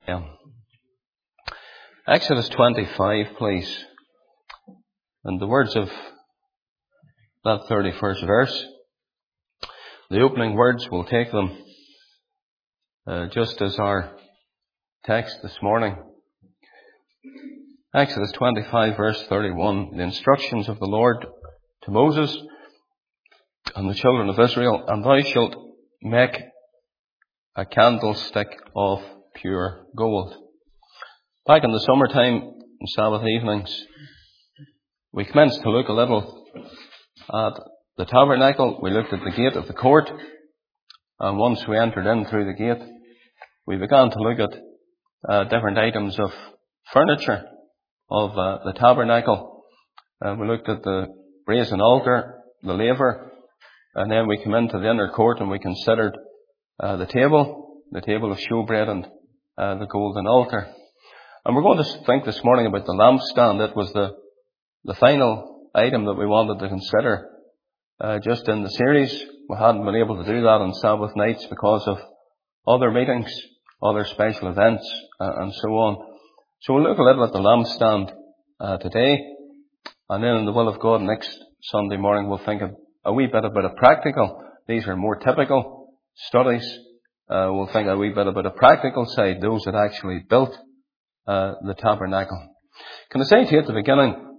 Yeah. Exodus 25, please. And the words of that 31st verse, the opening words, we'll take them just as our text this morning. Exodus 25, verse 31, the instructions of the Lord to Moses and the children of Israel, and thou shalt make a candlestick of pure gold. Back in the summertime, on Sabbath evenings, we commenced to look a little at the tabernacle. We looked at the gate of the court, and once we entered in through the gate, we began to look at different items of furniture of the tabernacle. We looked at the brazen altar, the laver, and then we came into the inner court and we considered the table of showbread, and the golden altar. And we're going to think this morning about the lampstand. It was the final item that we wanted to consider just in the series. We hadn't been able to do that on Sabbath nights because of other meetings, other special events, and so on. So we'll look a little at the lampstand today, and then in the will of God next Sunday morning we'll think a wee bit about a practical. These are more typical studies. We'll think a wee bit about a practical side, those that actually built the tabernacle. Can I say to you at the beginning,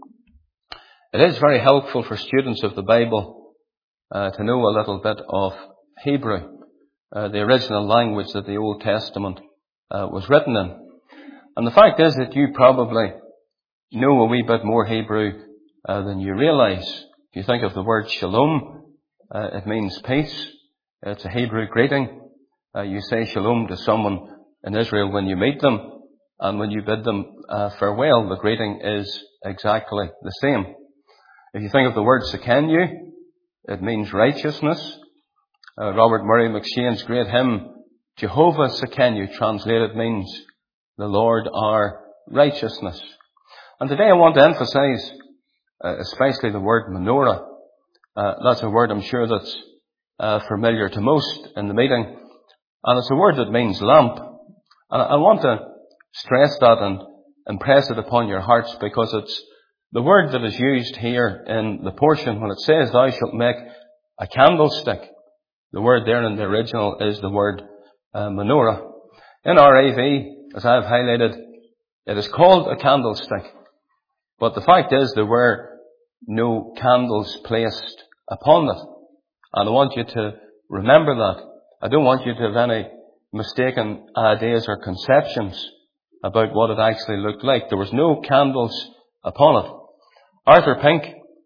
it is very helpful for students of the Bible to know a little bit of Hebrew, the original language that the Old Testament was written in. And the fact is that you probably know a wee bit more Hebrew than you realize. If you think of the word shalom, it means peace. It's a Hebrew greeting. You say shalom to someone in Israel when you meet them, and when you bid them farewell, the greeting is exactly the same. If you think of the word sekenu, it means righteousness. Robert Murray McShane's great hymn, Jehovah Sekenu, translated means the Lord our righteousness. And today I want to emphasize especially the word menorah. That's a word I'm sure that's familiar to most in the meeting. And it's a word that means lamp. And I want to stress that and impress it upon your hearts, because it's the word that is used here in the portion when it says, thou shalt make a candlestick. The word there in the original is the word menorah. In our AV, as I've highlighted, it is called a candlestick. But the fact is there were no candles placed upon it. And I want you to remember that. I don't want you to have any mistaken ideas or conceptions about what it actually looked like. There was no candles upon it. Arthur Pink,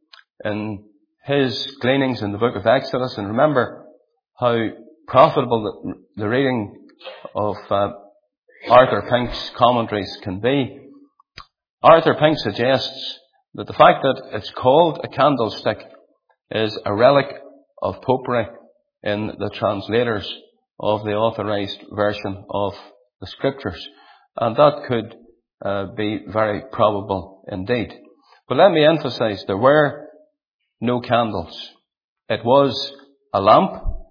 in his gleanings in the book of Exodus, and remember how profitable the reading of Arthur Pink's commentaries can be. Arthur Pink suggests that the fact that it's called a candlestick is a relic of popery in the translators of the authorized version of the scriptures. And that could be very probable indeed. But let me emphasize, there were no candles. It was a lamp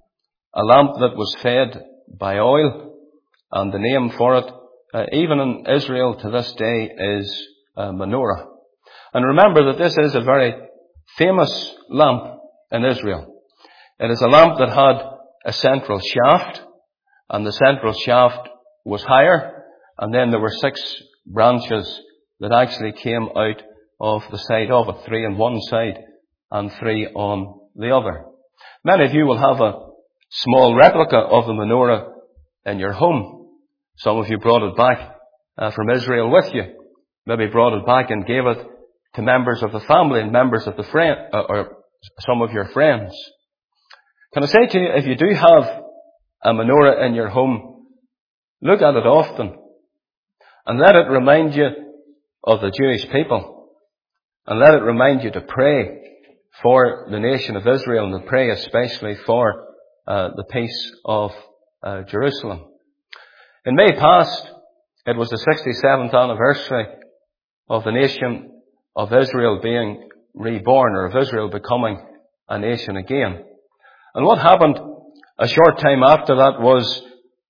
that was fed by oil, and the name for it, even in Israel to this day, is menorah. And remember that this is a very famous lamp in Israel. It is a lamp that had a central shaft, and the central shaft was higher, and then there were 6 branches that actually came out of the side of it, 3 on one side and 3 on the other. Many of you will have a small replica of the menorah in your home. Some of you brought it back from Israel with you. Maybe brought it back and gave it to members of the family and members of the friend, or some of your friends. Can I say to you, if you do have a menorah in your home, look at it often and let it remind you of the Jewish people, and let it remind you to pray for the nation of Israel, and to pray especially for the peace of Jerusalem. In May past, it was the 67th anniversary of the nation of Israel being reborn, or of Israel becoming a nation again. And what happened a short time after that was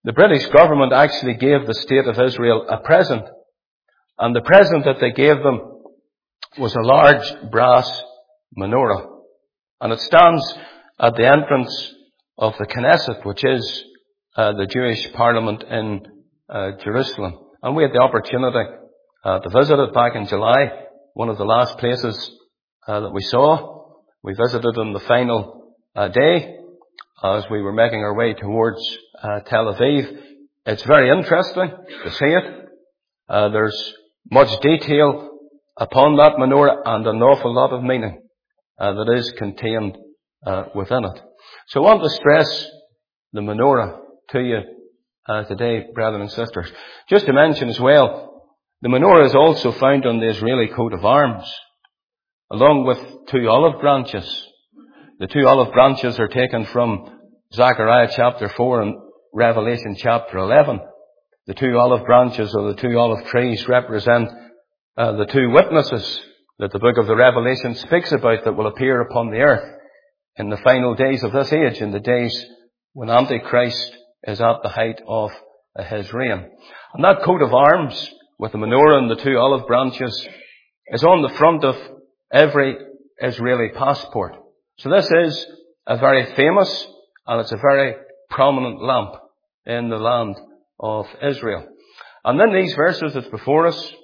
the British government actually gave the state of Israel a present. And the present that they gave them was a large brass menorah. And it stands at the entrance of the Knesset, which is the Jewish parliament in Jerusalem. And we had the opportunity to visit it back in July, one of the last places that we saw. We visited on the final day as we were making our way towards Tel Aviv. It's very interesting to see it. There's much detail upon that menorah and an awful lot of meaning that is contained within it. So I want to stress the menorah to you today, brethren and sisters. Just to mention as well, the menorah is also found on the Israeli coat of arms, along with 2 olive branches. The 2 olive branches are taken from Zechariah chapter 4 and Revelation chapter 11. The 2 olive branches or the 2 olive trees represent the 2 witnesses that the book of the Revelation speaks about that will appear upon the earth in the final days of this age, in the days when Antichrist is at the height of his reign. And that coat of arms with the menorah and the 2 olive branches is on the front of every Israeli passport. So this is a very famous and it's a very prominent lamp in the land of Israel. And then these verses that's before us,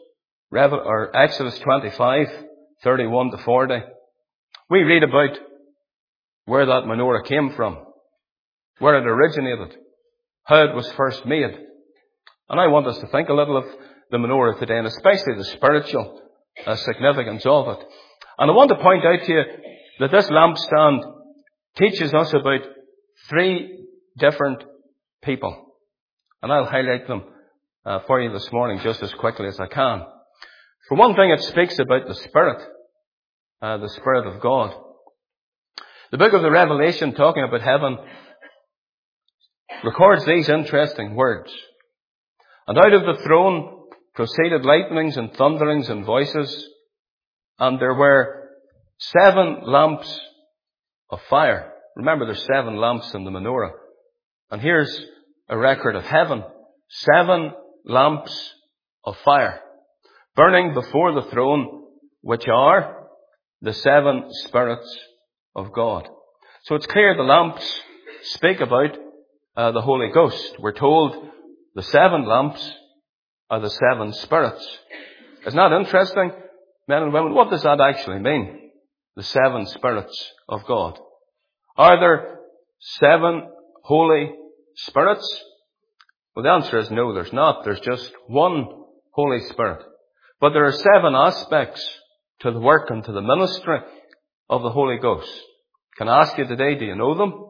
Exodus 25, 31 to 40, we read about where that menorah came from, where it originated, how it was first made. And I want us to think a little of the menorah today, and especially the spiritual significance of it. And I want to point out to you that this lampstand teaches us about 3 different people. And I'll highlight them for you this morning just as quickly as I can. For one thing, it speaks about the Spirit of God. The book of the Revelation, talking about heaven, records these interesting words. And out of the throne proceeded lightnings and thunderings and voices, and there were 7 lamps of fire. Remember, there's 7 lamps in the menorah. And here's a record of heaven. 7 lamps of fire, burning before the throne, which are the 7 spirits of God. So it's clear the lamps speak about the Holy Ghost. We're told the 7 lamps are the 7 spirits. Isn't that interesting, men and women? What does that actually mean? The 7 spirits of God. Are there 7 Holy Spirits? Well, the answer is no, there's not. There's just one Holy Spirit. But there are 7 aspects to the work and to the ministry of the Holy Ghost. Can I ask you today, do you know them?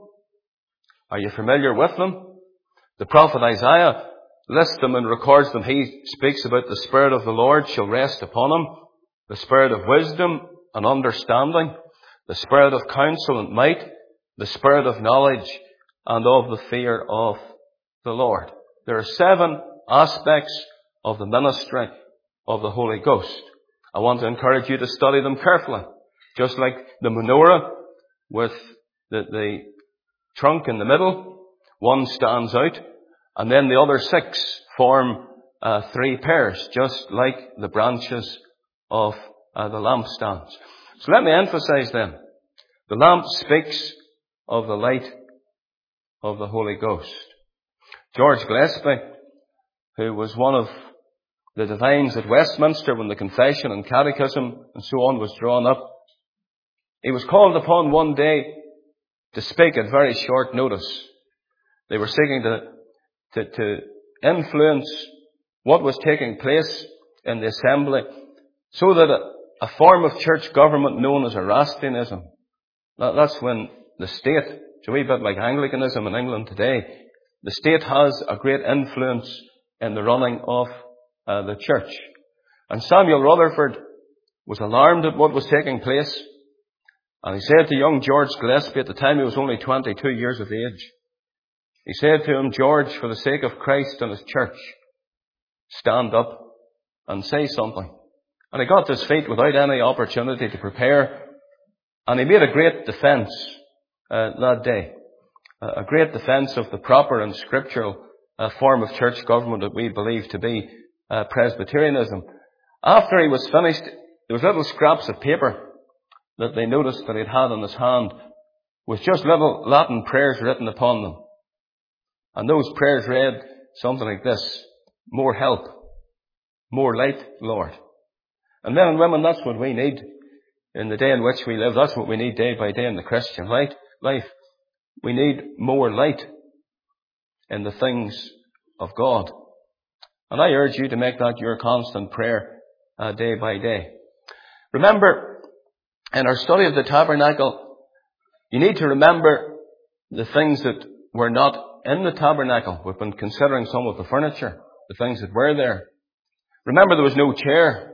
Are you familiar with them? The prophet Isaiah lists them and records them. He speaks about the Spirit of the Lord shall rest upon him, the Spirit of wisdom and understanding, the Spirit of counsel and might, the Spirit of knowledge and of the fear of the Lord. There are 7 aspects of the ministry of the Holy Ghost. I want to encourage you to study them carefully. Just like the menorah with the trunk in the middle, one stands out, and then the other 6 form 3 pairs, just like the branches of the lampstands. So let me emphasize then, the lamp speaks of the light of the Holy Ghost. George Gillespie, who was one of the divines at Westminster when the Confession and Catechism and so on was drawn up, he was called upon one day to speak at very short notice. They were seeking to influence what was taking place in the assembly so that a form of church government known as Erastianism, that's when the state, it's a wee bit like Anglicanism in England today, the state has a great influence in the running of the church. And Samuel Rutherford was alarmed at what was taking place. And he said to young George Gillespie, at the time he was only 22 years of age, he said to him, George, for the sake of Christ and his church, stand up and say something. And he got to his feet without any opportunity to prepare. And he made a great defense that day. A great defense of the proper and scriptural form of church government that we believe to be Presbyterianism. After he was finished, there was little scraps of paper that they noticed that he'd had in his hand with just little Latin prayers written upon them. And those prayers read something like this: more help, more light, Lord. And men and women, that's what we need in the day in which we live. That's what we need day by day in the Christian life. We need more light in the things of God. And I urge you to make that your constant prayer day by day. Remember, in our study of the tabernacle, you need to remember the things that were not in the tabernacle. We've been considering some of the furniture, the things that were there. Remember, there was no chair.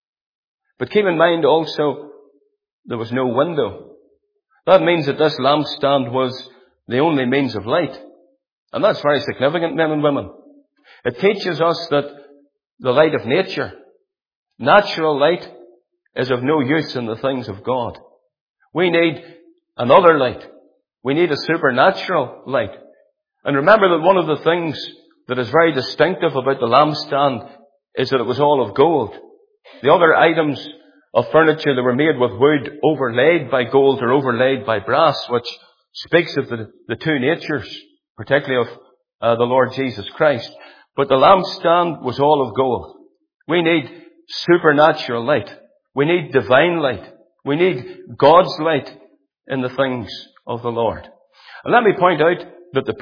But keep in mind also, there was no window. That means that this lampstand was the only means of light. And that's very significant, men and women. It teaches us that the light of nature, natural light, is of no use in the things of God. We need another light. We need a supernatural light. And remember that one of the things that is very distinctive about the lampstand is that it was all of gold. The other items of furniture that were made with wood overlaid by gold or overlaid by brass, which speaks of the two natures, particularly of the Lord Jesus Christ. But the lampstand was all of gold. We need supernatural light. We need divine light. We need God's light in the things of the Lord. And let me point out that the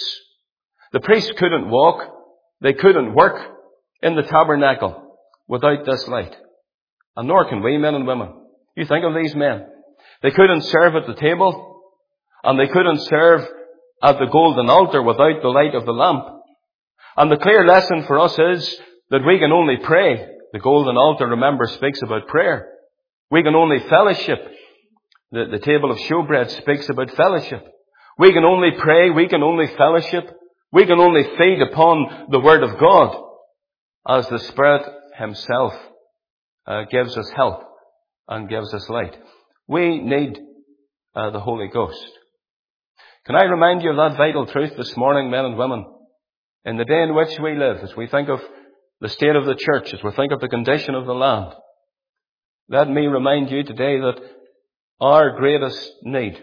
priests couldn't walk, they couldn't work in the tabernacle without this light. And nor can we, men and women. You think of these men. They couldn't serve at the table, and they couldn't serve at the golden altar without the light of the lamp. And the clear lesson for us is that we can only pray. The golden altar, remember, speaks about prayer. We can only fellowship. The table of showbread speaks about fellowship. We can only pray, we can only fellowship, we can only feed upon the Word of God as the Spirit Himself gives us help and gives us light. We need the Holy Ghost. Can I remind you of that vital truth this morning, men and women? In the day in which we live, as we think of the state of the church, as we think of the condition of the land, let me remind you today that our greatest need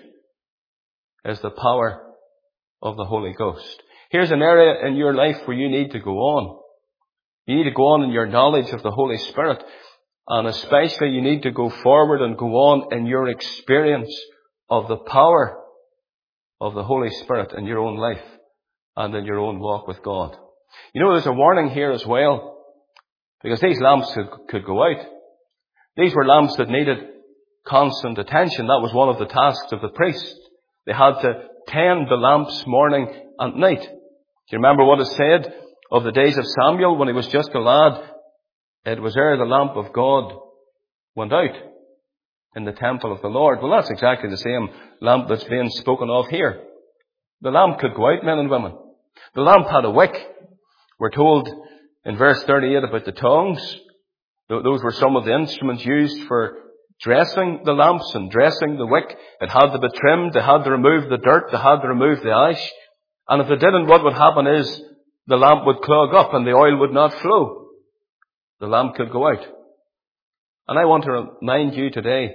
is the power of the Holy Ghost. Here's an area in your life where you need to go on. You need to go on in your knowledge of the Holy Spirit. And especially you need to go forward and go on in your experience of the power of the Holy Spirit in your own life and in your own walk with God. You know, there's a warning here as well, because these lamps could go out. These were lamps that needed constant attention. That was one of the tasks of the priest. They had to tend the lamps morning and night. Do you remember what is said of the days of Samuel when he was just a lad? It was ere the lamp of God went out in the temple of the Lord. Well, that's exactly the same lamp that's being spoken of here. The lamp could go out, men and women. The lamp had a wick. We're told in verse 38 about the tongs. Those were some of the instruments used for dressing the lamps and dressing the wick. It had to be trimmed. They had to remove the dirt. They had to remove the ash. And if they didn't, what would happen is the lamp would clog up and the oil would not flow. The lamp could go out. And I want to remind you today,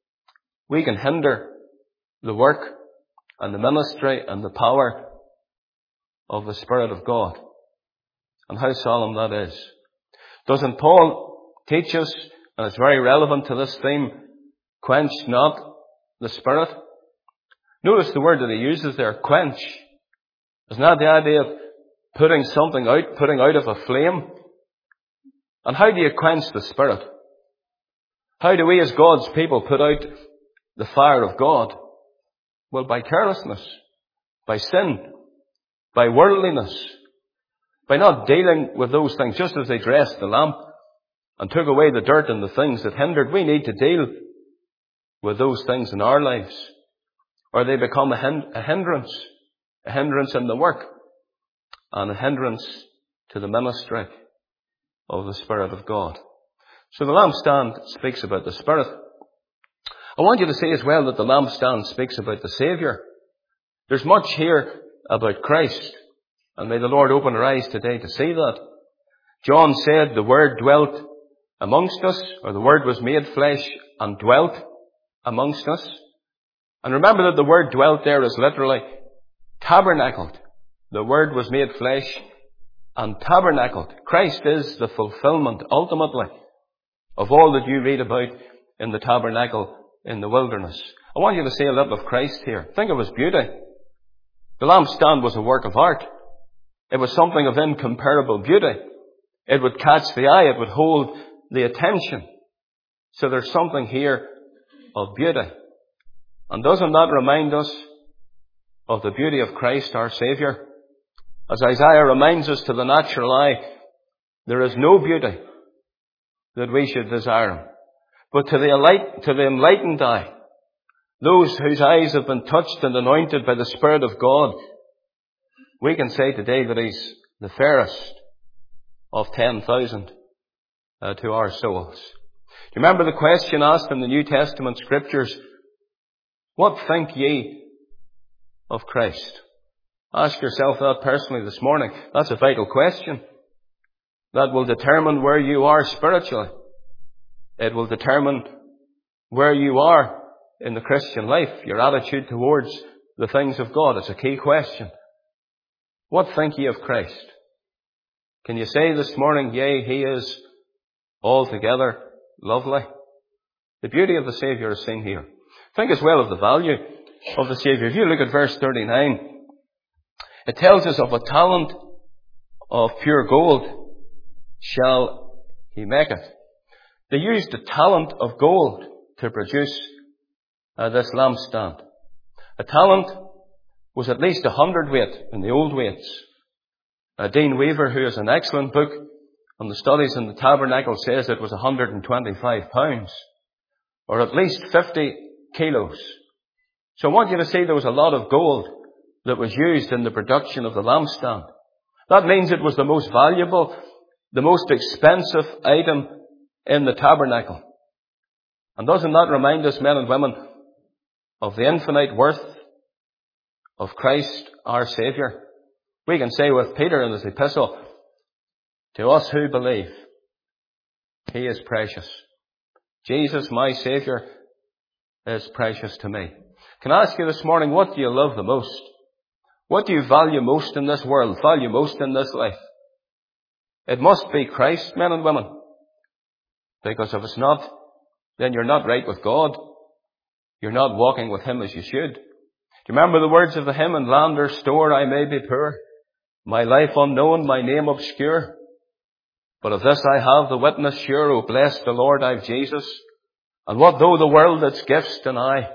we can hinder the work and the ministry and the power of the Spirit of God. And how solemn that is. Doesn't Paul teach us, and it's very relevant to this theme, quench not the Spirit? Notice the word that he uses there, quench. Isn't that the idea of putting something out, putting out of a flame? And how do you quench the Spirit? How do we as God's people put out the fire of God? Well, by carelessness, by sin, by worldliness, by not dealing with those things, just as they dressed the lamp and took away the dirt and the things that hindered. We need to deal with those things in our lives, or they become a hindrance in the work, and a hindrance to the ministry of the Spirit of God. So the lampstand speaks about the Spirit. I want you to see as well that the lampstand speaks about the Saviour. There's much here about Christ, And may the Lord open our eyes today to see that. John said the Word dwelt amongst us, or the Word was made flesh and dwelt amongst us. And remember that the word dwelt there is literally tabernacled. The Word was made flesh and tabernacled. Christ is the fulfillment, ultimately, of all that you read about in the tabernacle in the wilderness. I want you to see a little of Christ here. Think of His beauty. The lampstand was a work of art. It was something of incomparable beauty. It would catch the eye. It would hold the attention. So there's something here of beauty. And doesn't that remind us of the beauty of Christ, our Saviour? As Isaiah reminds us, to the natural eye, there is no beauty that we should desire Him. But to the enlightened eye, those whose eyes have been touched and anointed by the Spirit of God, we can say today that He's the fairest of 10,000 to our souls. Do you remember the question asked in the New Testament Scriptures? What think ye of Christ? Ask yourself that personally this morning. That's a vital question. That will determine where you are spiritually. It will determine where you are in the Christian life, your attitude towards the things of God. It's a key question. What think ye of Christ? Can you say this morning, yea, He is altogether lovely? The beauty of the Saviour is seen here. Think as well of the value of the Saviour. If you look at verse 39, it tells us of a talent of pure gold shall He make it. They used a talent of gold to produce this lampstand. A talent was at least 100 weight in the old weights. Dean Weaver, who has an excellent book on the studies in the tabernacle, says it was 125 pounds, or at least 50 kilos. So I want you to see there was a lot of gold that was used in the production of the lampstand. That means it was the most valuable, the most expensive item in the tabernacle. And doesn't that remind us, men and women, of the infinite worth of Christ, our Saviour? We can say with Peter in his epistle, to us who believe, He is precious. Jesus, my Saviour, is precious to me. Can I ask you this morning, what do you love the most? What do you value most in this world, value most in this life? It must be Christ, men and women. Because if it's not, then you're not right with God. You're not walking with Him as you should. Do you remember the words of the hymn, in land or store I may be poor, my life unknown, my name obscure? But of this I have the witness sure, O bless the Lord, I've Jesus. And what though the world its gifts deny,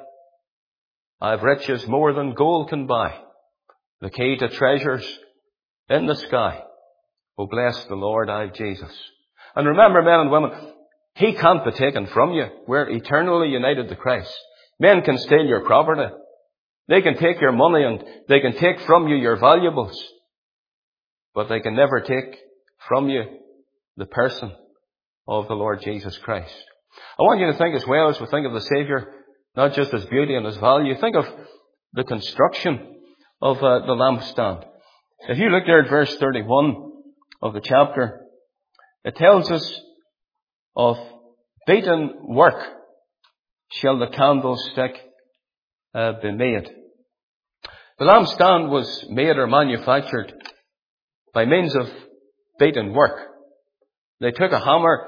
I've riches more than gold can buy, the key to treasures in the sky. O bless the Lord, I've Jesus. And remember, men and women, He can't be taken from you. We're eternally united to Christ. Men can steal your property. They can take your money and they can take from you your valuables. But they can never take from you the person of the Lord Jesus Christ. I want you to think as well, as we think of the Saviour, not just His beauty and His value. Think of the construction of the lampstand. If you look there at verse 31 of the chapter, it tells us of beaten work shall the candlestick be made. The lampstand was made or manufactured by means of beaten work. They took a hammer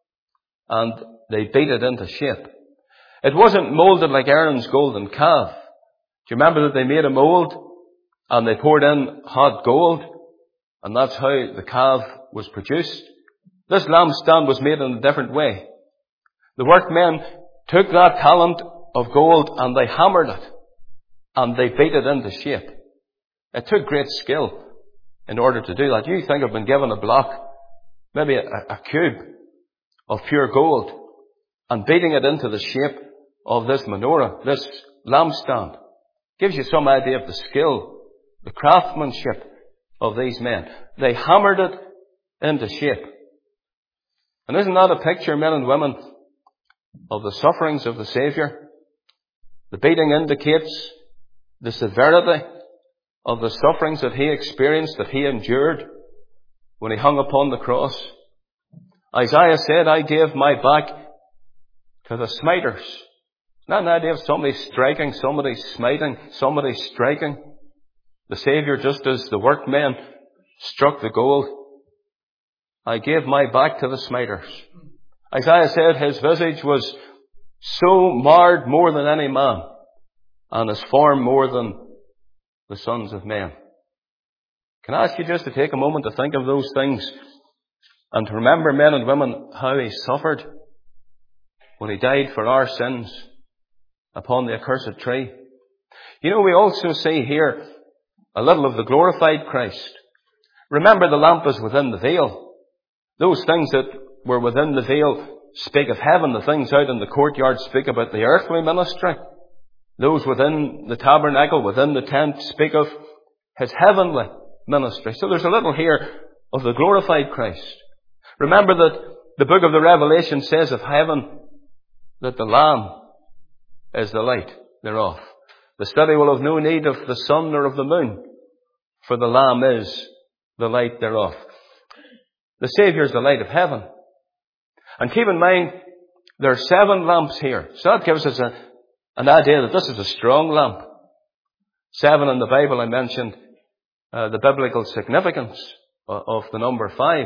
and they beat it into shape. It wasn't molded like Aaron's golden calf. Do you remember that they made a mold and they poured in hot gold, and that's how the calf was produced? This lampstand was made in a different way. The workmen took that talent of gold and they hammered it and they beat it into shape. It took great skill in order to do that. You think I've been given a block, maybe a cube of pure gold, and beating it into the shape of this menorah, this lampstand. Gives you some idea of the skill, the craftsmanship of these men. They hammered it into shape. And isn't that a picture, men and women, of the sufferings of the Saviour? The beating indicates the severity of the sufferings that he experienced, that he endured when he hung upon the cross. Isaiah said, I gave my back to the smiters. Not an idea of somebody striking, somebody smiting, somebody striking. The Saviour, just as the workmen struck the gold, I gave my back to the smiters. Isaiah said his visage was so marred more than any man, and his form more than the sons of men. Can I ask you just to take a moment to think of those things and to remember, men and women, how he suffered when he died for our sins upon the accursed tree. You know, we also see here a little of the glorified Christ. Remember, the lamp is within the veil. Those things that were within the veil speak of heaven. The things out in the courtyard speak about the earthly ministry. Those within the tabernacle, within the tent, speak of his heavenly ministry. So there's a little here of the glorified Christ. Remember that the book of the Revelation says of heaven that the Lamb is the light thereof. The city will have no need of the sun nor of the moon, for the Lamb is the light thereof. The Saviour is the light of heaven. And keep in mind, there are 7 lamps here. So that gives us an idea that this is a strong lamp. 7 in the Bible, I mentioned the biblical significance of the number 5.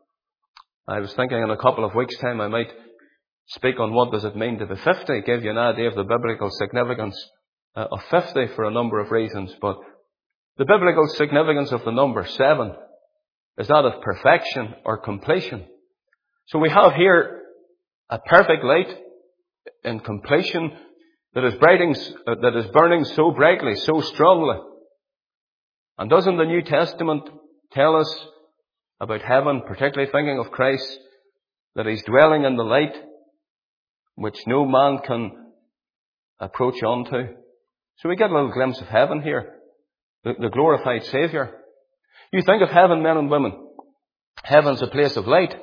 I was thinking in a couple of weeks' time I might speak on what does it mean to be 50, give you an idea of the biblical significance of 50 for a number of reasons. But the biblical significance of the number 7 is that of perfection or completion. So we have here a perfect light in completion that is burning so brightly, so strongly. And doesn't the New Testament tell us about heaven, particularly thinking of Christ, that he's dwelling in the light which no man can approach unto? So we get a little glimpse of heaven here, the glorified Saviour. You think of heaven, men and women. Heaven's a place of light.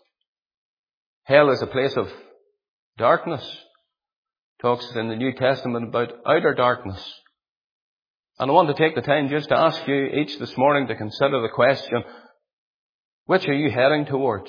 Hell is a place of darkness. Talks in the New Testament about outer darkness. And I want to take the time just to ask you each this morning to consider the question, which are you heading towards?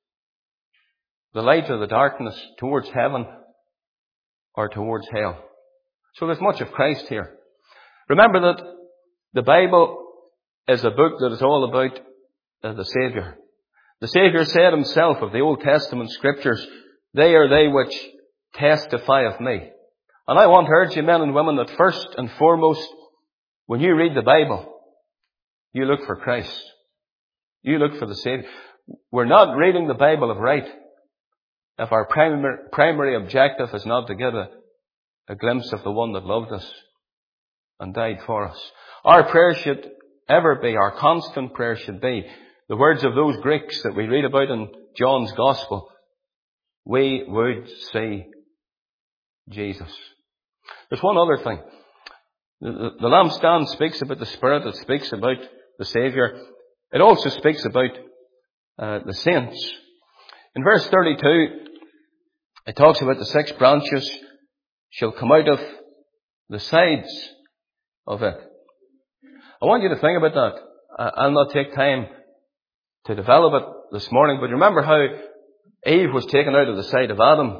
The light or the darkness, towards heaven or towards hell? So there's much of Christ here. Remember that the Bible is a book that is all about the Saviour. The Saviour said himself of the Old Testament Scriptures, they are they which testify of me. And I want to urge you, men and women, that first and foremost, when you read the Bible, you look for Christ. You look for the Saviour. We're not reading the Bible of right if our primary objective is not to get a glimpse of the one that loved us and died for us. Our prayer should ever be, our constant prayer should be, the words of those Greeks that we read about in John's Gospel. We would see Jesus. There's one other thing. The lampstand speaks about the Spirit. It speaks about the Saviour. It also speaks about the saints. In verse 32, it talks about the 6 branches shall come out of the sides of it. I want you to think about that. I'll not take time to develop it this morning, but remember how Eve was taken out of the side of Adam.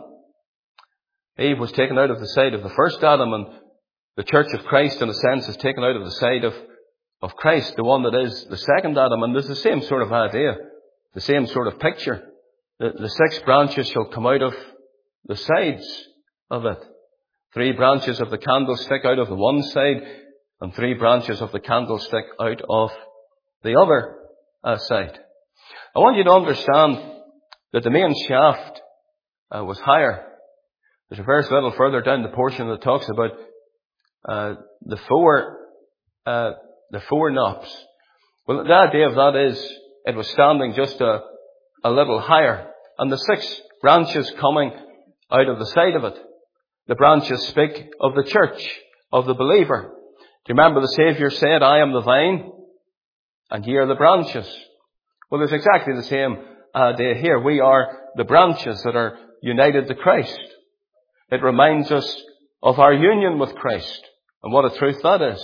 Eve was taken out of the side of the first Adam, and the Church of Christ, in a sense, is taken out of the side of Christ, the one that is the second Adam. And there's the same sort of idea, the same sort of picture. The 6 branches shall come out of the sides of it. 3 branches of the candlestick out of the one side, and 3 branches of the candlestick out of the other side. I want you to understand that the main shaft was higher. There's a verse a little further down the portion that talks about the four knobs. Well, the idea of that is it was standing just a little higher, and the 6 branches coming out of the side of it. The branches speak of the church, of the believer. Do you remember the Saviour said, I am the vine, and ye are the branches? Well, there's exactly the same idea here. We are the branches that are united to Christ. It reminds us of our union with Christ, and what a truth that is.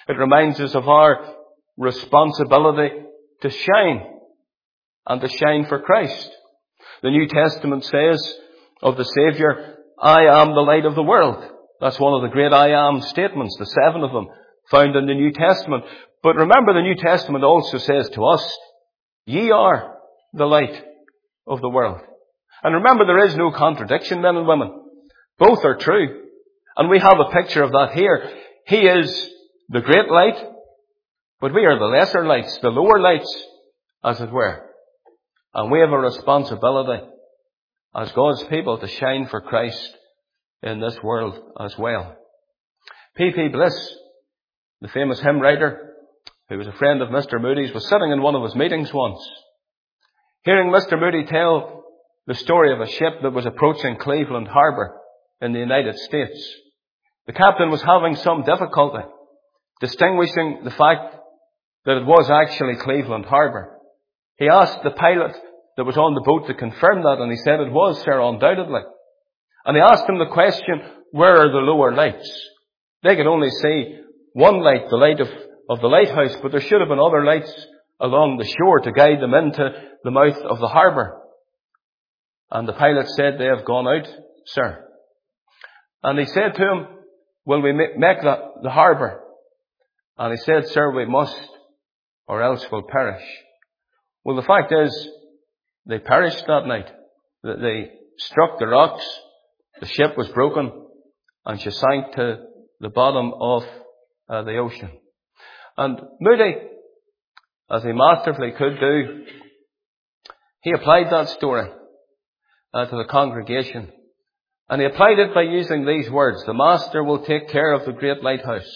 It reminds us of our responsibility to shine, and to shine for Christ. The New Testament says of the Saviour, I am the light of the world. That's one of the great I am statements, the 7 of them found in the New Testament. But remember, the New Testament also says to us, ye are the light of the world. And remember, there is no contradiction, men and women. Both are true. And we have a picture of that here. He is the great light, but we are the lesser lights, the lower lights, as it were. And we have a responsibility as God's people to shine for Christ in this world as well. P.P. Bliss, the famous hymn writer, who was a friend of Mr. Moody's, was sitting in one of his meetings once, hearing Mr. Moody tell the story of a ship that was approaching Cleveland Harbour in the United States. The captain was having some difficulty distinguishing the fact that it was actually Cleveland Harbour. He asked the pilot that was on the boat to confirm that, and he said it was, sir, undoubtedly. And he asked him the question, where are the lower lights? They could only see one light, the light of the lighthouse, but there should have been other lights along the shore to guide them into the mouth of the harbour. And the pilot said, they have gone out, sir. And he said to him, will we make the harbour? And he said, sir, we must, or else we'll perish. Well, the fact is, they perished that night. They struck the rocks, the ship was broken, and she sank to the bottom of the ocean. And Moody, as he masterfully could do, he applied that story to the congregation. And he applied it by using these words, the Master will take care of the great lighthouse.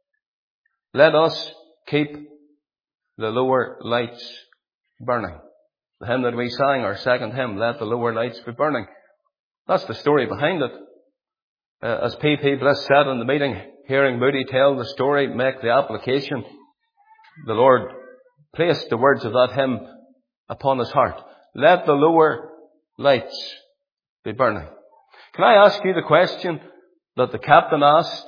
Let us keep the lower lights burning. The hymn that we sang, our second hymn, let the lower lights be burning. That's the story behind it. As P.P. Bliss said in the meeting, hearing Moody tell the story, make the application, the Lord placed the words of that hymn upon his heart. Let the lower lights be burning. Can I ask you the question that the captain asked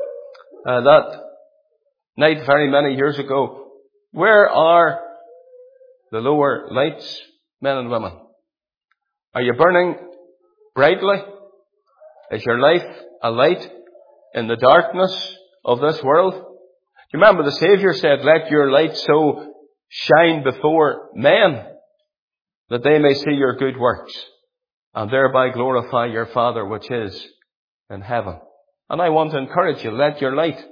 that night very many years ago? Where are the lower lights, men and women? Are you burning brightly? Is your life a light in the darkness of this world? Do you remember the Saviour said, let your light so shine before men that they may see your good works and thereby glorify your Father which is in heaven. And I want to encourage you, let your light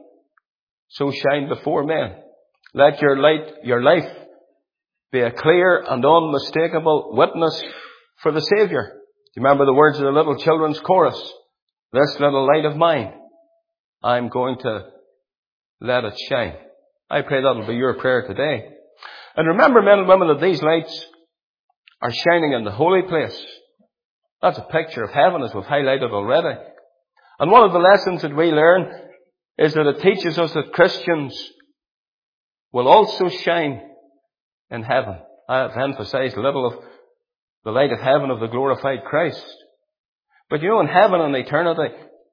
so shine before men. Let your life be a clear and unmistakable witness for the Saviour. Do you remember the words of the little children's chorus? This little light of mine, I'm going to let it shine. I pray that'll be your prayer today. And remember, men and women, that these lights are shining in the holy place. That's a picture of heaven, as we've highlighted already. And one of the lessons that we learn is that it teaches us that Christians will also shine in heaven. I have emphasized a little of the light of heaven of the glorified Christ. But you know, in heaven and eternity,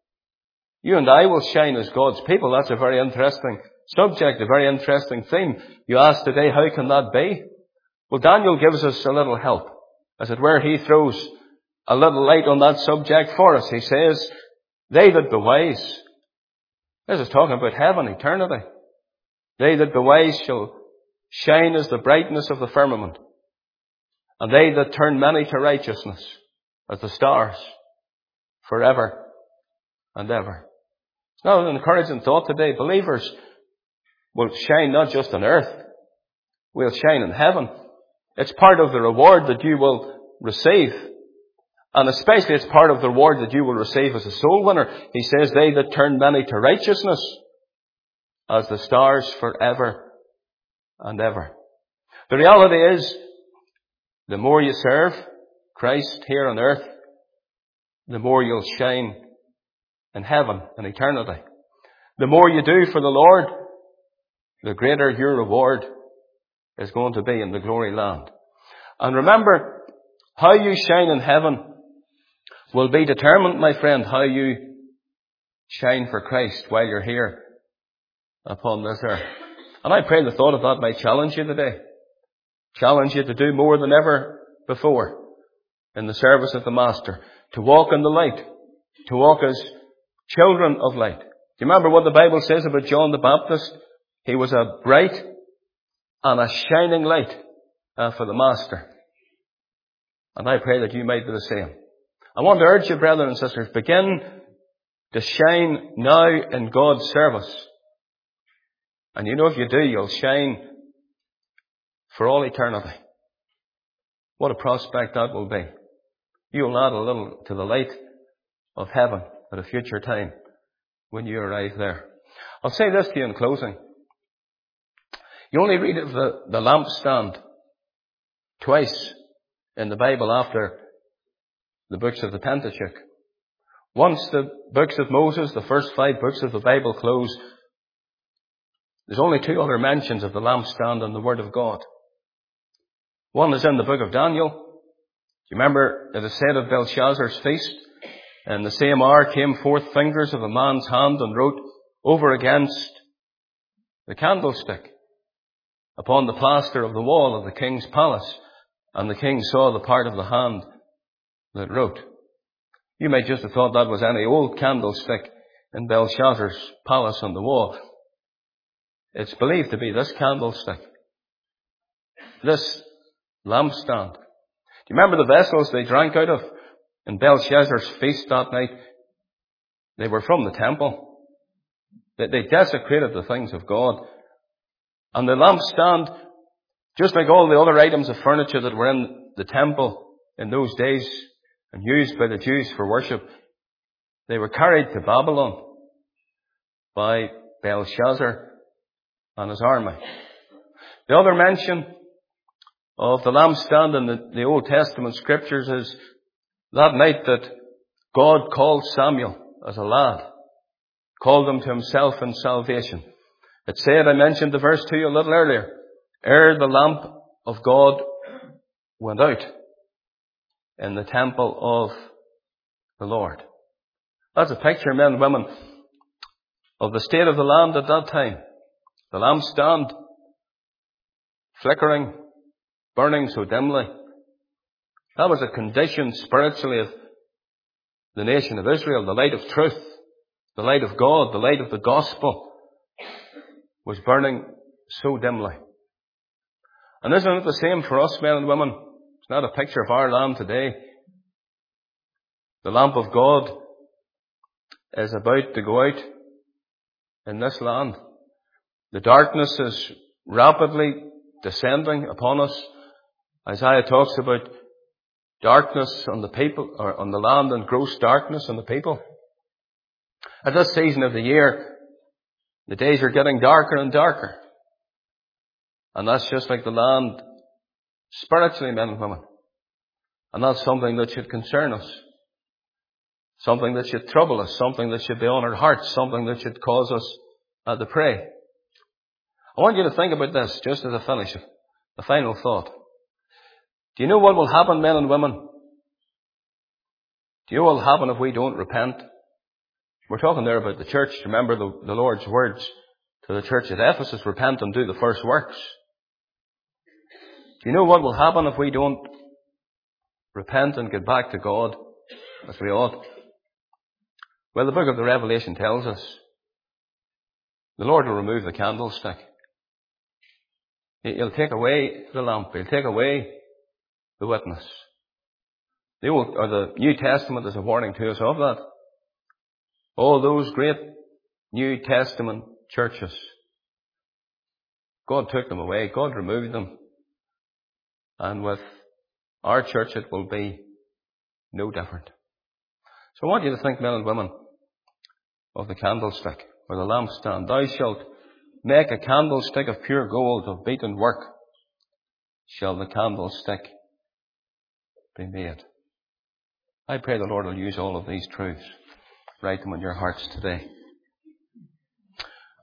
you and I will shine as God's people. That's a very interesting subject, a very interesting theme. You ask today, how can that be? Well, Daniel gives us a little help. As it were, he throws a little light on that subject for us. He says, they that be wise. This is talking about heaven, eternity. They that be wise shall shine as the brightness of the firmament, and they that turn many to righteousness as the stars forever and ever. It's not an encouraging thought today. Believers will shine not just on earth, we'll shine in heaven. It's part of the reward that you will receive. And especially it's part of the reward that you will receive as a soul winner. He says, they that turn many to righteousness as the stars forever and ever. The reality is, the more you serve Christ here on earth, the more you'll shine in heaven and eternity. The more you do for the Lord, the greater your reward is going to be in the glory land. And remember, how you shine in heaven will be determined, my friend, how you shine for Christ while you're here upon this earth. And I pray the thought of that might challenge you today. Challenge you to do more than ever before in the service of the Master. To walk in the light. To walk as children of light. Do you remember what the Bible says about John the Baptist? He was a bright and a shining light for the Master. And I pray that you might do the same. I want to urge you, brethren and sisters, begin to shine now in God's service. And you know if you do, you'll shine for all eternity. What a prospect that will be. You'll add a little to the light of heaven at a future time when you arrive there. I'll say this to you in closing. You only read of the lampstand twice in the Bible after the books of the Pentateuch. Once the books of Moses, the first 5 books of the Bible, close, there's only 2 other mentions of the lampstand and the Word of God. One is in the book of Daniel. Do you remember it is said of Belshazzar's feast? In the same hour came forth fingers of a man's hand and wrote over against the candlestick upon the plaster of the wall of the king's palace. And the king saw the part of the hand that wrote. You might just have thought that was any old candlestick in Belshazzar's palace on the wall. It's believed to be this candlestick. This lampstand. Do you remember the vessels they drank out of in Belshazzar's feast that night? They were from the temple. They desecrated the things of God. And the lampstand, just like all the other items of furniture that were in the temple in those days and used by the Jews for worship, they were carried to Babylon by Belshazzar and his army. The other mention of the lampstand in the Old Testament scriptures is that night that God called Samuel as a lad, called him to himself in salvation. It said, I mentioned the verse to you a little earlier, ere the lamp of God went out in the temple of the Lord. That's a picture, men and women, of the state of the land at that time. The lampstand, flickering, burning so dimly. That was a condition spiritually of the nation of Israel. The light of truth, the light of God, the light of the gospel was burning so dimly. And isn't it the same for us, men and women? It's not a picture of our land today. The lamp of God is about to go out in this land. The darkness is rapidly descending upon us. Isaiah talks about darkness on the people, or on the land, and gross darkness on the people. At this season of the year, the days are getting darker and darker. And that's just like the land spiritually, men and women. And that's something that should concern us. Something that should trouble us. Something that should be on our hearts. Something that should cause us to pray. I want you to think about this just as I finish it. The final thought. Do you know what will happen, men and women? Do you know what will happen if we don't repent? We're talking there about the church. Remember the Lord's words to the church at Ephesus, repent and do the first works. Do you know what will happen if we don't repent and get back to God as we ought? Well, the book of the Revelation tells us the Lord will remove the candlestick. He'll take away the lamp. He'll take away the witness. The New Testament is a warning to us of that. All those great New Testament churches, God took them away. God removed them. And with our church it will be no different. So I want you to think, men and women, of the candlestick or the lampstand. Thou shalt make a candlestick of pure gold, of beaten work shall the candlestick be made. I pray the Lord will use all of these truths. Write them on your hearts today.